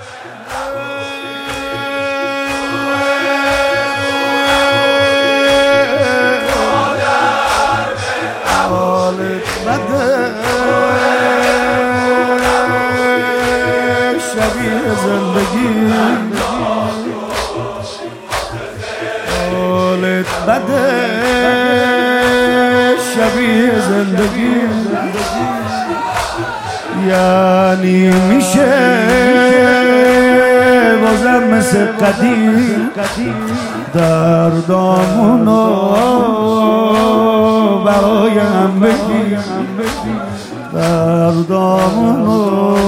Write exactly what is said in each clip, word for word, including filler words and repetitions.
حالت بده شبیه زندگی حالت بده شبیه زندگی یعنی میشه بازم مثل قدیم دردامونو برای هم بگی دردامونو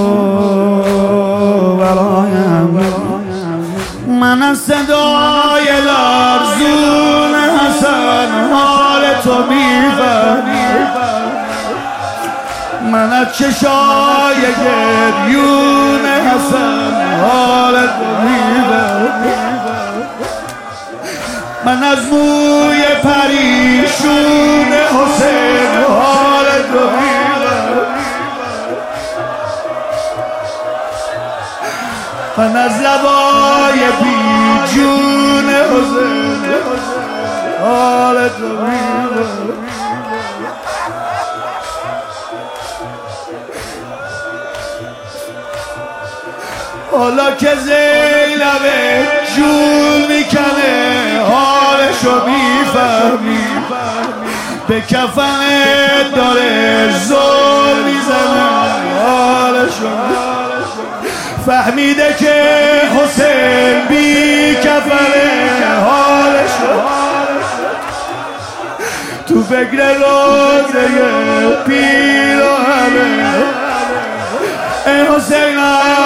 برای هم بگی من از صدای لرزون حسن حال تو میفهمم من از چشای گریون حسن حال تو میفهمم من از موی پریشون حسین حال تو میفهمم من از لبای بیجون حسین حال تو میفهمم حالا که زینب جون میکنه حالشو میفهمی به کفن داره زور میزنه حالشو فهمیده که حسین بی کفنه حالشو تو فکر روزه پیراهنه ای حسین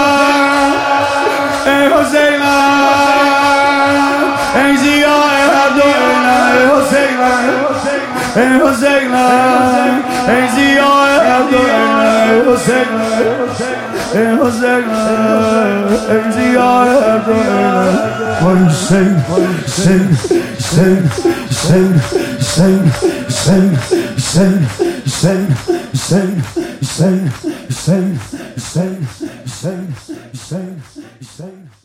ای حسین ای ضیاء هر دو ای حسین ای حسین ای ضیاء هر دو ای حسین ای حسین ای ضیاء هر دو ای حسین حسین حسین حسین حسین حسین حسین حسین حسین حسین حسین حسین حسین حسین حسین